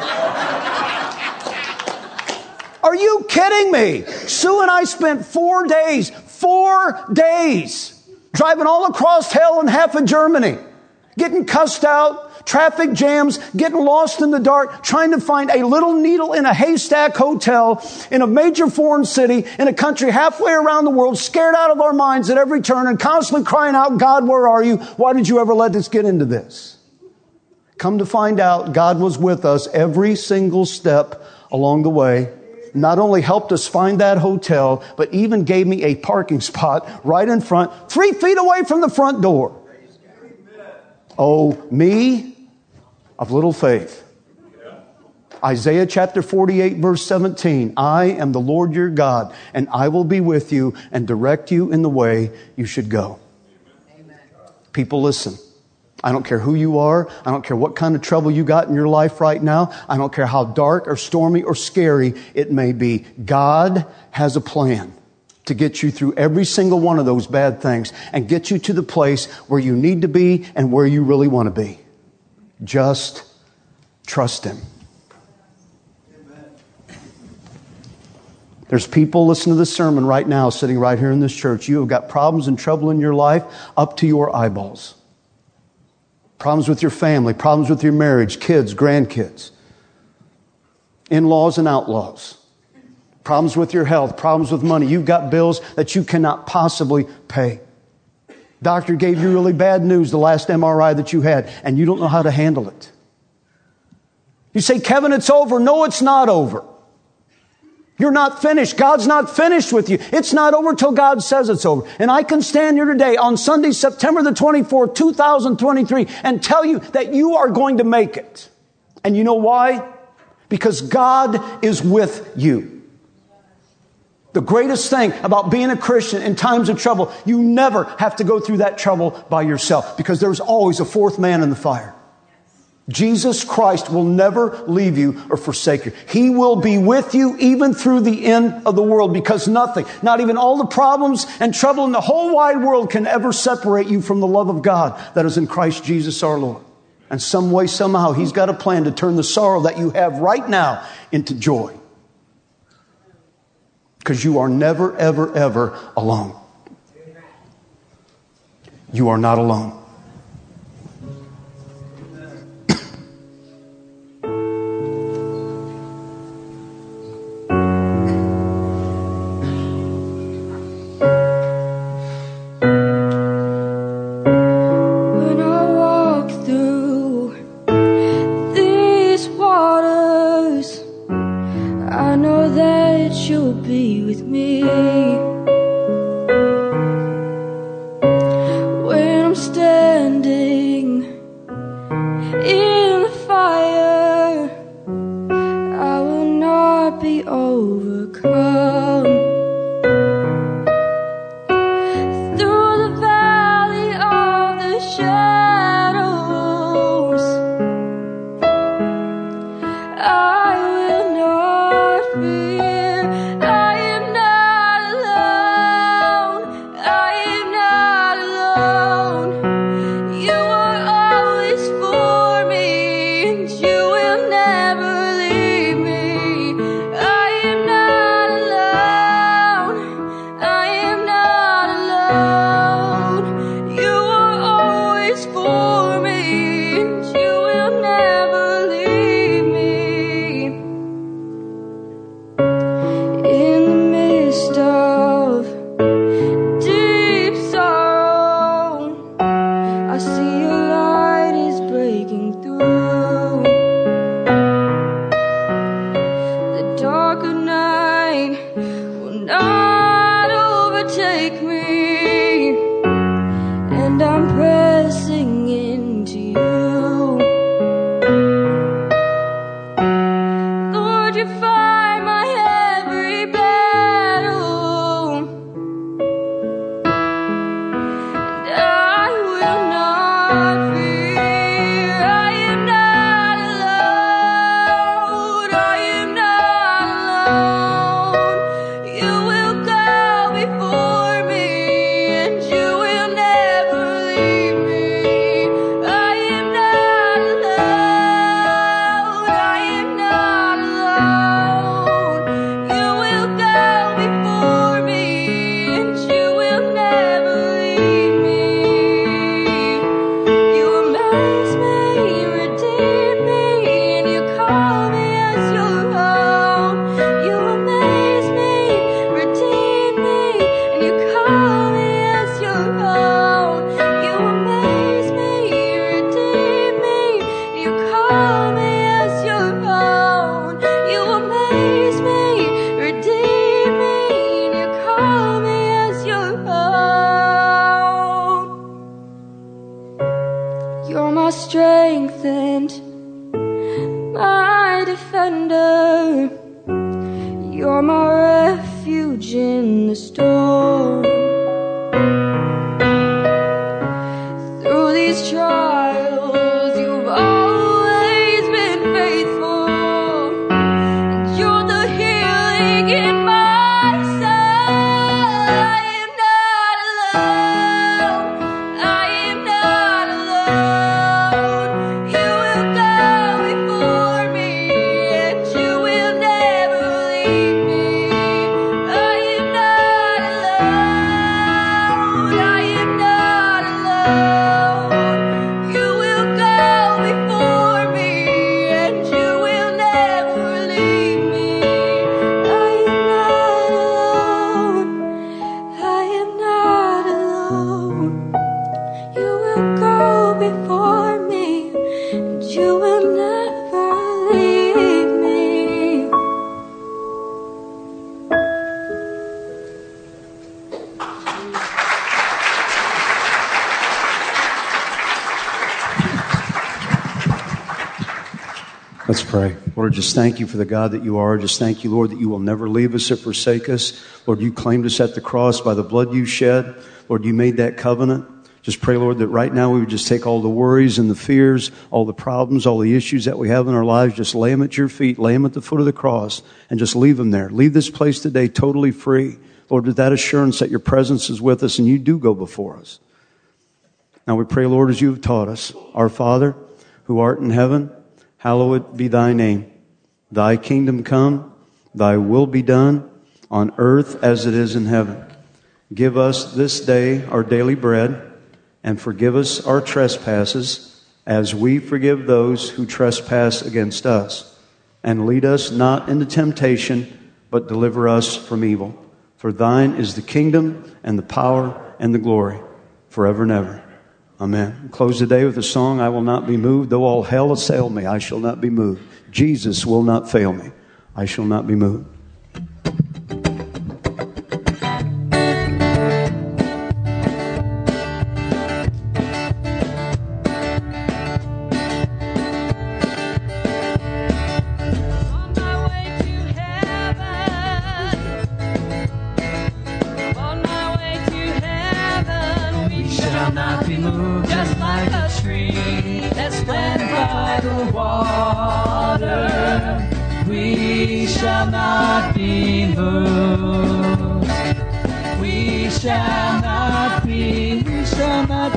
Are you kidding me? Sue and I spent 4 days, driving all across hell and half of Germany, getting cussed out, traffic jams, getting lost in the dark, trying to find a little needle in a haystack hotel in a major foreign city in a country halfway around the world, scared out of our minds at every turn and constantly crying out, God, where are you? Why did you ever let us get into this? Come to find out, God was with us every single step along the way. Not only helped us find that hotel, but even gave me a parking spot right in front, 3 feet away from the front door. Oh, me of little faith. Isaiah chapter 48, verse 17. I am the Lord your God, and I will be with you and direct you in the way you should go. Amen. People, listen. I don't care who you are. I don't care what kind of trouble you got in your life right now. I don't care how dark or stormy or scary it may be. God has a plan to get you through every single one of those bad things and get you to the place where you need to be and where you really want to be. Just trust Him. There's people listening to this sermon right now, sitting right here in this church. You have got problems and trouble in your life up to your eyeballs. Problems with your family, problems with your marriage, kids, grandkids, in-laws and outlaws. Problems with your health, problems with money. You've got bills that you cannot possibly pay. Doctor gave you really bad news the last MRI that you had, and you don't know how to handle it. You say, Kevin, it's over. No, it's not over. You're not finished. God's not finished with you. It's not over till God says it's over. And I can stand here today on Sunday, September the 24th, 2023, and tell you that you are going to make it. And you know why? Because God is with you. The greatest thing about being a Christian in times of trouble, you never have to go through that trouble by yourself, because there's always a fourth man in the fire. Jesus Christ will never leave you or forsake you. He will be with you even through the end of the world, because nothing, not even all the problems and trouble in the whole wide world, can ever separate you from the love of God that is in Christ Jesus our Lord. And some way, somehow, He's got a plan to turn the sorrow that you have right now into joy. Because you are never, ever, ever alone. You are not alone. defender. You're my refuge in the storm. Through these trials, you've always been faithful. And you're the healing in my soul. I am not alone. I am not alone. You will go before me, and you will never leave me. I am not alone. I am not alone. You will go before me, and you will never leave me. I am not alone. I am not alone. You will go before me, and you will never leave me. Let's pray. Lord, just thank you for the God that you are. Just thank you, Lord, that you will never leave us or forsake us. Lord, you claimed us at the cross by the blood you shed. Lord, you made that covenant. Just pray, Lord, that right now we would just take all the worries and the fears, all the problems, all the issues that we have in our lives, just lay them at your feet, lay them at the foot of the cross, and just leave them there. Leave this place today totally free. Lord, with that assurance that your presence is with us and you do go before us. Now we pray, Lord, as you have taught us, our Father, who art in heaven, hallowed be thy name. Thy kingdom come, thy will be done, on earth as it is in heaven. Give us this day our daily bread, and forgive us our trespasses, as we forgive those who trespass against us. And lead us not into temptation, but deliver us from evil. For thine is the kingdom, and the power, and the glory, forever and ever. Amen. Close the day with a song, I will not be moved. Though all hell assail me, I shall not be moved. Jesus will not fail me. I shall not be moved. We shall not be moved. We shall not be moved. We shall not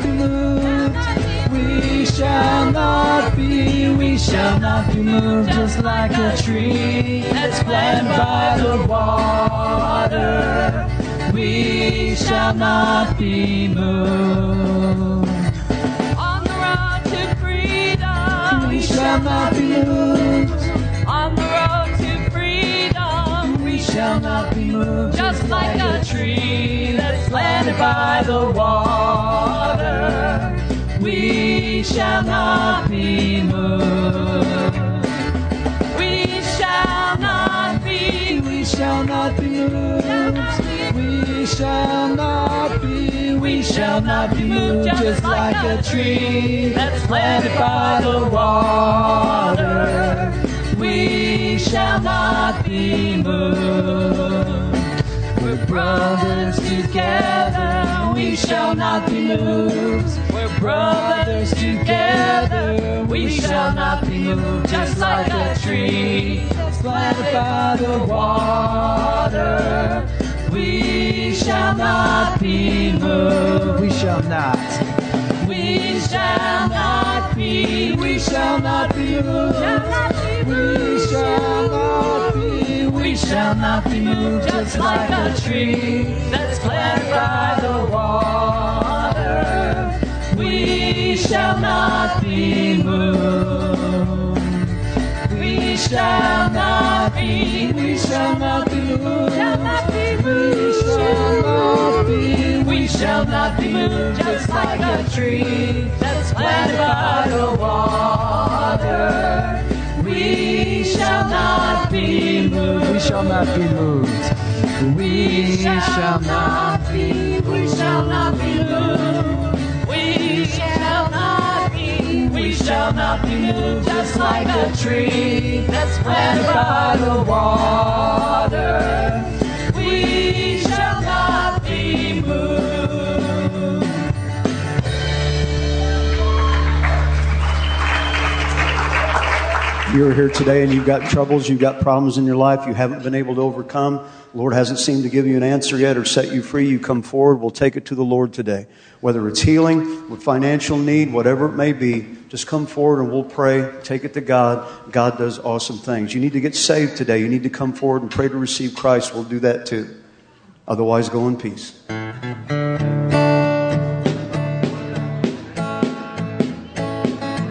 be moved. Just like a tree that's planted by the water. We shall not be moved. On the road to freedom, We shall not be moved. on the road to freedom, We shall not be moved. just like a tree that's planted by the water. We shall not be moved. We shall not be, We shall not be moved. We shall not be moved. Just like a tree that's planted by the water. We shall not be moved. We're brothers together. We shall not be moved. We're brothers together. We shall not be moved. Just like a tree that's planted by the water. We shall not be moved. We shall not. We shall not be. We shall not be moved. We shall not be. We shall not be moved. Just like a tree that's planted by the water. We shall not be moved. We shall not be. We shall not be moved. We shall not be. We shall not be moved. Just like a tree that's planted by the water. We shall not be moved. We shall not be moved. We shall not be. We shall not be moved. We shall not be. We shall shall not be moved, just like a tree that's planted by the water. We shall not be moved. You're here today and you've got troubles, you've got problems in your life you haven't been able to overcome. The Lord hasn't seemed to give you an answer yet or set you free. You come forward. We'll take it to the Lord today. Whether it's healing, with financial need, whatever it may be, just come forward and we'll pray. Take it to God. God does awesome things. You need to get saved today. You need to come forward and pray to receive Christ. We'll do that too. Otherwise, go in peace.